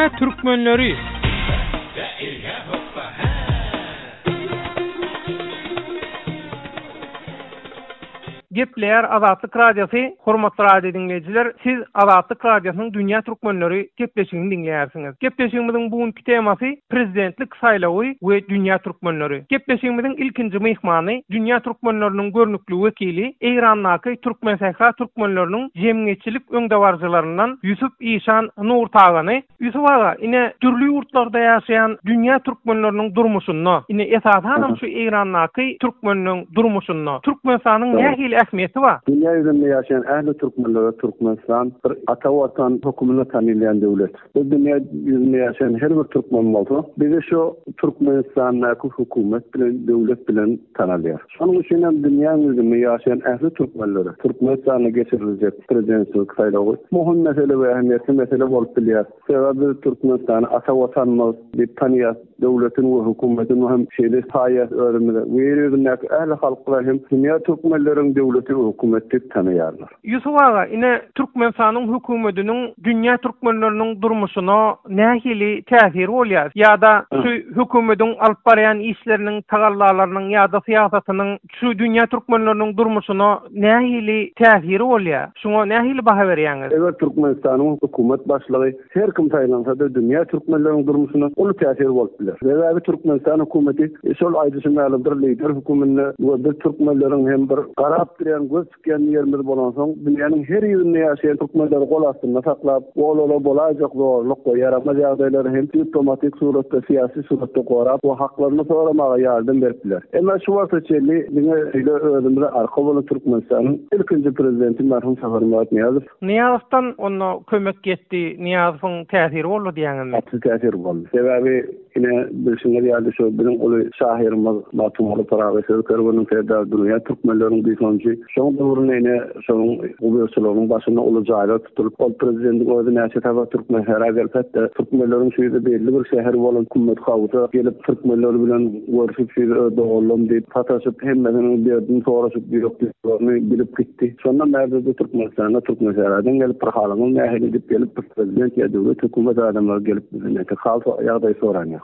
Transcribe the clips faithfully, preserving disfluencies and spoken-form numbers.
Dünya Türkmenleri. Gepleyer Azatlyk Radiosu, hormatly radio dinleyijiler, siz Azatlyk Radiosynyň Dünya Türkmenleri gepleşigini dinleýärsiňiz. Gepleşigimiziň bugünkü temasy prezidentlik saýlawy we Dünya Türkmenleri. Gepleşigimiziň ilkinji mehmany Dünya Türkmenleriniň görnükli wekili, Eýrandaky Türkmensahra Türkmenleriniň jemgyýetçilik öňdewarjylaryndan Yusuf İşan Nurtagany. Yusuf aga, ine türlü ýurtlarda ýaşaýan Dünya Türkmenleriniň durmuşyny, ine esasan şu Eýrandaky Türkmenleriň durmuşyny, Türkmenistanyň nähili ähmiýeti bar? Dünya ýüzünde ýaşaýan ähli türkmenler Türkmenistan bir ata watan hökümine tanylýan döwlet. Bu dünya ýüzünde ýaşaýan her bir türkmen bolsa, bize şu Türkmenistanyň hökümet bilen döwlet bilen tanalýar. Şonuň üçin hem dünya ýüzünde ýaşaýan ähli türkmenler Türkmenistanyň geçiriljek prezidentlik saýlawy muhim mesele we ähmiýetli mesele bolup bilýär. Sebäbi Türkmenistanyň ata watanymyz diýip tanýar döwletin we hökümetin hem şeýle saýat öwrümde we ýerinde ähli halklar hem dünya türkmenleriň döwleti we hökümeti tanýarlar. Yusuf aga, ine Türkmenistanyň hökümetiniň dünya türkmenleriniň durmuşyna nähili täsiri bolýar? Ýa-da şu hökümetiň alyp barýan işleriniň tagallalarynyň ýa-da siýasatynyň şu dünya türkmenleriniň durmuşyna nähili täsiri bolýar? Şoňa nähili baha berýäňiz? Eger Türkmenistanyň hökümet başlygy her kim taýlansa da dünya türkmenleriniň durmuşyna uly täsiri bolup biler. Sebäbi Türkmenistan hökümeti şol aýdyşyny bir lider hökümetini we bir türkmenleriň hem bir garap diýen göz çeken ýerimiz bolan soň dünýäniň her ýerinde ýaşaýan türkmenleri gol astyna saklap, bolala bolajak zorluk ýaramaz ýagdaýlary hem diplomatik suratda, syýasy suratda gorap, o haklaryny soramaga ýardam beripdiler. Emma şu wagtda çelli diňe öýle özümde arka bolan Türkmenistanyň ilkinji prezidenti merhum Safarmat Niýazow. Niýazowdan onu kömek etdi, Niýazowyň täsiri boldy diýäňizmi? Täsiri boldy. Sebäbi ine bir şeňer ýaly şu bilen uly şahyrymyz Matumly Taraweser Kerwanyň täze dünya türkmenleriň diýsonjy şoň döwründe ine şoň ubersalaryň başyna uly jaýlar tutulyp ol prezidentlik öňünde näçe tawa türkmen her gelpetde türkmenleriň şeýle belli bir şäher bolan hükümet hawza gelip türkmenler bilen görüşip şeýle dogalam diýip pataşyp hemmeniň berdiň soraşyp ýokdyklaryny bilip gitdi. Şondan bäri Türkmenistana türkmenlerden gelip bir halyny nähili edip gelip prezident ýa döwlet hökümet adamlar gelip bizden halka ýagdaý soranýar.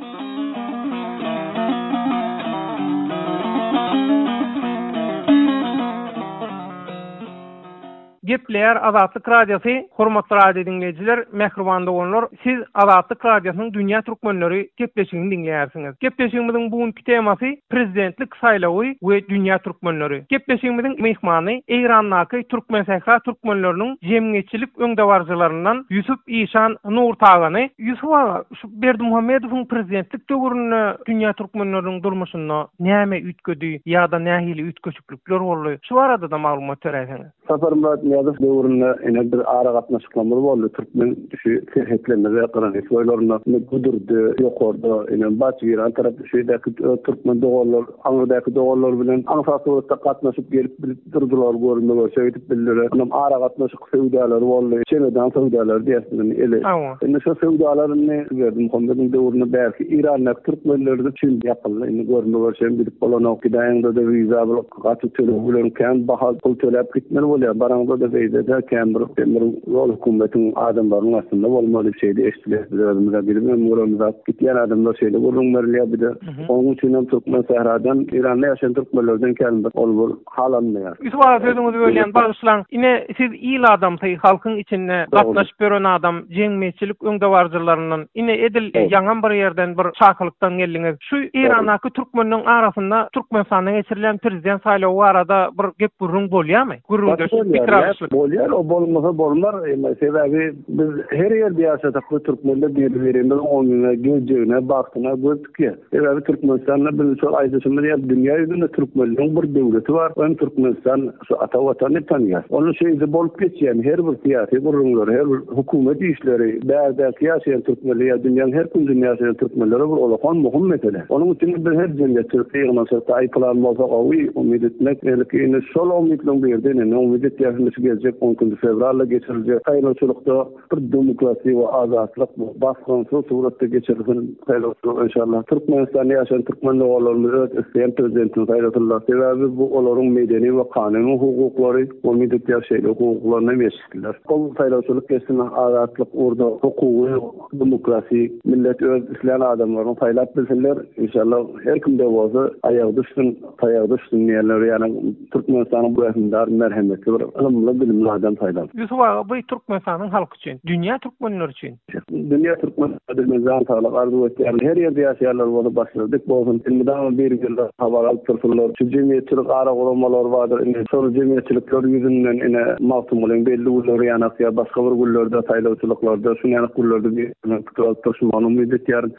Gepleyer Azatlyk Radiosu, hormatly radio dinleyijiler, mehriban dogonlar, siz Azatlyk Radiosynyň Dünya Türkmenleri gepleşigini dinleýärsiňiz. Gepleşigimiziň bugünkü temasy prezidentlik saýlawy we Dünya Türkmenleri. Gepleşigimiziň mehmany Eýrandaky Türkmensahra Türkmenleriniň jemgyýetçilik öňdewarjylaryndan Yusuf İşan Nurtagany. Yusuf aga, şu Berdimuhammedowyň prezidentlik döwründe Dünya Türkmenleriniň durmuşyna näme ütgedi ýa-da nähili ütköçüklikler boldy? Şu arada da maglumat berýärsiňiz. Safarmat Niýazow döwründe ene bir ara gatnaşyklar boldy. Türkmen şu serhetlerine we garan soýlaryna gudurdy, ýokardy, ene Baçyran tarapy şeýdäki türkmen dogallar, aňyrdaky dogallar bilen aňsatda gatnaşyp gelip durdular görünme şeýdip bildiler. Anam ara gatnaşyk söwdalar boldy. Çenedan söwdalar diýersiň ele. Ene şu söwdalaryny berdim. Honda döwründe belki İranlyk türkmenleri üçin ýapyldy. Ene görünme şeýdip bilip bolan okdaýynda da wiza bilen gaty tölebilen kan bahal pul төлep gitmeli bolýar. Baranda da beýde Kember Kember ýol hökümetiň adamlarynyň aslında bolmaly şeýle eşitleýärler bilmem muramda gitýän adamlar şeýle görünmerler bir de onuň üçin hem Türkmen sahradan İranly ýaşaýan türkmenlerden keldi ol halanmaýar. Üsbara sözüňizi bölýän bagyslan. Ine siz ýyl adamty, halkyň içinde gatnaşyp beren adam, jemgyýetçilik öňdewarjylarynyň ine edil ýaňan bir ýerden bir şakylykdan geldiňiz. Şu İrandaky türkmenleriň arasynda Türkmenistanyň geçirilen prezident saýlawy arada bir gep gurrun bolýarmy? Gurrunda bolýar, o bolmasa bolmar. Sebäbi biz her ýerde ýaşadak türkmenler bir-birine oňuna, gözüne, baktyna göz dikýär. Sebäbi Türkmenistanda bir şol aýdyşymyz ýa dünýä ýüzünde türkmenleriň bir döwleti bar. Hem Türkmenistan şu ata watany tanýar. Onu şeýle bolup geçýän her bir syýasy gurrunlar, her bir hökümet işleri, bärdäki ýaşaýan türkmenler ýa dünýäniň her kundynda ýaşaýan türkmenlere bir olakan muhim mesele. Onuň üçin bir her jemgyýet Türkiýanyň şol taýplan bolsa, owy umyt etmek, elki şol umytlaryň berdiňi, umyt etýärmiz gelecek on fevralda geçirilecek saylançylykda bir demokrasi we azatlyk baskınsız suratda geçirilsin saylançylyk inşallah. Türkmenistan'da yaşayan Türkmen oğullarımız öz isteyen prezidentin saylançylar. Sebebi bu oların medeni we kanuni hukukları we millet şeyle hukuklarına meşgullar. Bu saylançylyk geçsin azatlyk orada hukuku demokrasi millet öz isleyen adamların saylap bilsinler inşallah her kimde bolsa ayağı düşsün ayağı düşsün yerler yani Türkmenistan'ın bu ehindar merhametli bir ılımlı bilimli adam saylar. Yusuf ağa bu Türkmenistan'ın halkı için, dünya Türkmenler için. Dünya Türkmenler zan sağlık arzu ettiler. Her yerde yaşayanlar bunu başladık. Bolsun ilmidan bir yılda haber alıp dursunlar. Şu cemiyetçilik ara olmalar vardır. Ine sonra cemiyetçilikler yüzünden ine masum olan belli ular yanasya başka bir gullerde saylavçılıklarda şu yana gullerde bir kıtal taşımanın müddet yarın.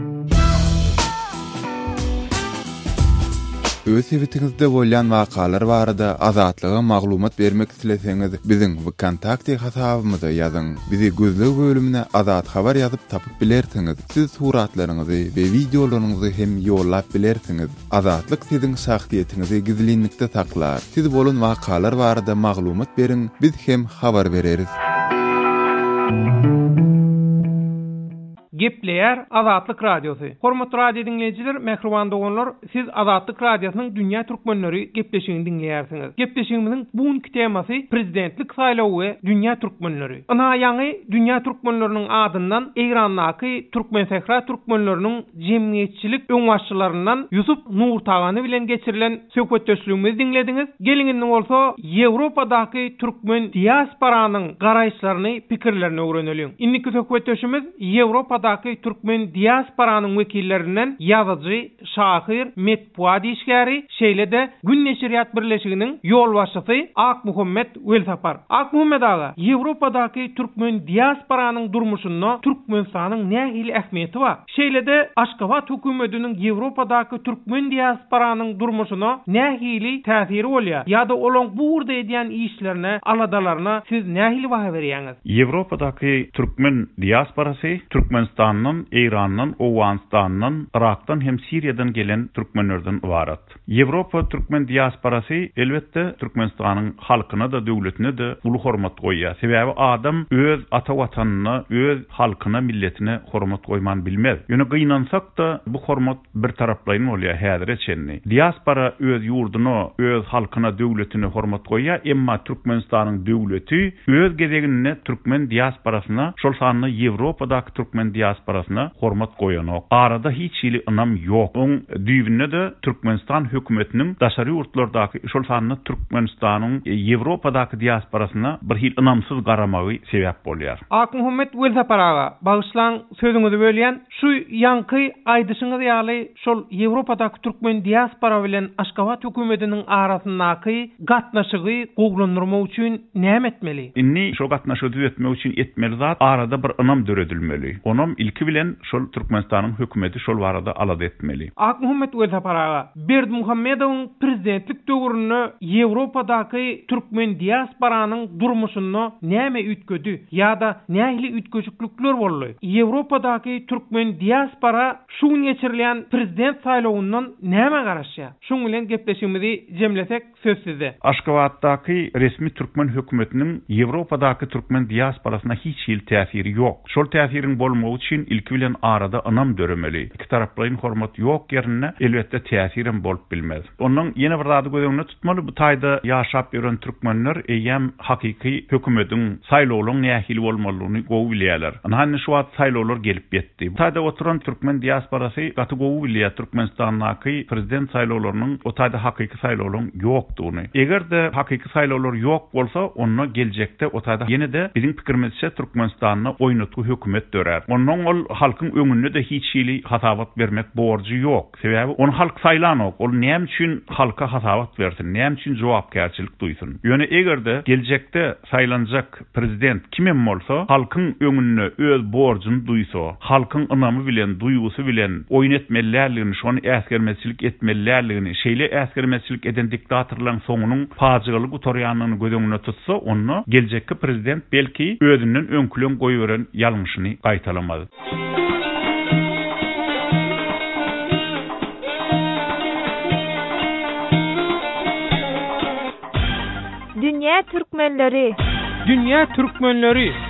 Öz evitingizde bolýan wakalar barada azatlyga maglumat bermek isleseňiz biziň WKontakte hasabymyza ýazyň. Bizi gözlek bölümine azat habar ýazyp tapyp bilersiňiz. Siz suratlaryňyzy we videolaryňyzy hem ýollap bilersiňiz. Azatlyk siziň şahsiýetiniňizi gizlinlikde saklar. Siz bolan wakalar barada maglumat beriň, biz hem habar bereriz. Gepleyer Azatlyk Radiosu. Hormatly radio dinleyijiler, mehriban dogonlar, siz Azatlyk Radiosynyň Dünya Türkmenleri gepleşigini dinleýärsiňiz. Gepleşigimiziň bugünkü temasy prezidentlik saýlawy we Dünya Türkmenleri. Ana ýaňy Dünya Türkmenleriniň adyndan Eýrandaky Türkmen Sehra Türkmenleriniň jemgyýetçilik öňbaşçylaryndan Yusuf Nurtagany bilen geçirilen söhbetdeşligimizi dinlediňiz. Geliňinden bolsa Ýewropadaky Türkmen diasporanyň garaýşlaryny, pikirlerini öwreneliň. Indiki söhbetdeşimiz Ýewropada Türkmen diasporanyň wekillerinden ýazyjy, şahyr, metbuat işgäri, şeýle-de Gün Neşriyat Birleşiginiň ýol başçysy Ak Muhammed Welsapar. Ak Muhammed aga, Ýewropadaky Türkmen diasporanyň durmuşyna Türkmenistanyň nähili ähmiýeti bar? Şeýle-de Aşgabat hökümetiniň Ýewropadaky Türkmen diasporanyň durmuşyna nähili täsiri bolýar? Ýa-da olaň bu urda edýän işlerine, aladalaryna siz nähili baha berýäňiz? Ýewropadaky Türkmen diasporasy Türkmenistan'dan, İran'dan, Owanistan'dan, Irak'tan hem Suriýadan gelen Türkmenlerden ibaret. Ýewropa Türkmen diasporasy elbetde Türkmenistan'ın halkyna da döwletine de ulu hormat goýýar. Sebäbi adam öz ata watanyna, öz halkyna, milletine hormat goýman bilmez. Ýöne gynansak da bu hormat bir taraplaýyn bolýar häzir etçenni. Diaspora öz ýurduny, öz halkyna, döwletine hormat goýýar, emma Türkmenistan'ın döwleti öz gezegine Türkmen diasporasyna, şol sanyny Ýewropadaky Türkmen diasporasyna hormat goýanok. Arada hiç şeýle ynam ýok. Oň düýbünde de Türkmenistan hökümetiniň daşary ýurtlardaky şol sanyny Türkmenistanyň Ýewropadaky diasporasyna bir hil ynamsyz garamagy sebäp bolýar. Ak Muhammed Welsapar aga, bagyşlaň sözüňizi bölýän şu ýanky aýdyşyňyz ýaly şol Ýewropadaky Türkmen diaspora bilen Aşgabat hökümetiniň arasyndaky gatnaşygy goglandyrmak üçin näme etmeli? Inni şo gatnaşygy düzetmek üçin etmeli zat arada bir ynam döredilmeli. Onam ilki bilen şol Türkmenistanyň hökümeti şol barada alad etmeli. Ak Muhammed Welsapar aga, Berdimuhammedowyň prezidentlik döwründe Ýewropadaky Türkmen diasporanyň durmuşyna näme ütgedi ýa-da nähili ütgüçüklikler boldy? Ýewropadaky Türkmen diaspora şu geçirilýän prezident saýlawyndan näme garaşýar? Şoň bilen gepleşigimizi jemlesek söz sizde. Aşgabatdaky resmi Türkmen hökümetiniň Ýewropadaky Türkmen diasporasyna hiç hil täsiri ýok. Şol täsiriň bolmagy üçin ilki bilen arada ynam döremeli. İki taraplaryň hormat ýok ýerine elbetde täsirim bolup bilmez. Onuň ýene bir zady gözüňde tutmaly, bu taýda ýaşap ýören türkmenler eýem hakyky hökümetiň saýlawlaryň nähili bolmalygyny gowy bilýärler. Ana şu wagt saýlawlar gelip ýetdi. Taýda oturan Türkmen diasporasy gaty gowy bilýär Türkmenistanyň prezident saýlawlarynyň o taýda hakyky saýlawlaryň ýokdugyny. Egerde hakyky saýlawlar ýok bolsa, onu geljekde o taýda ýene de biziň pikirimizçe Türkmenistanyň oýnatgy hökümet dörer. Onuň ol halkyň öňünde de hiç şeýle hasabat bermek borjy ýok. Sebäbi onu halk saýlanok, ol näme üçin halka hasabat bersin, näme üçin jogapkärçilik duýsun. Ýöne egerde geljekde saýlanjak prezident kimem bolsa, halkyň öňünde öz borjyny duýsa, halkyň ynamy bilen, duýgusy bilen oýnetmelärligini, şonu äsgermezçilik etmelärligini, şeýle äsgermezçilik eden diktatorlaryň soňunyň fajigaly gutarýanlygyny göz tutsa, onu geljekki prezident belki özünden öňkülen goýberen ýalňyşyny gaýtalamady. Dünya Dünya türkmenleri. Dünya türkmenleri.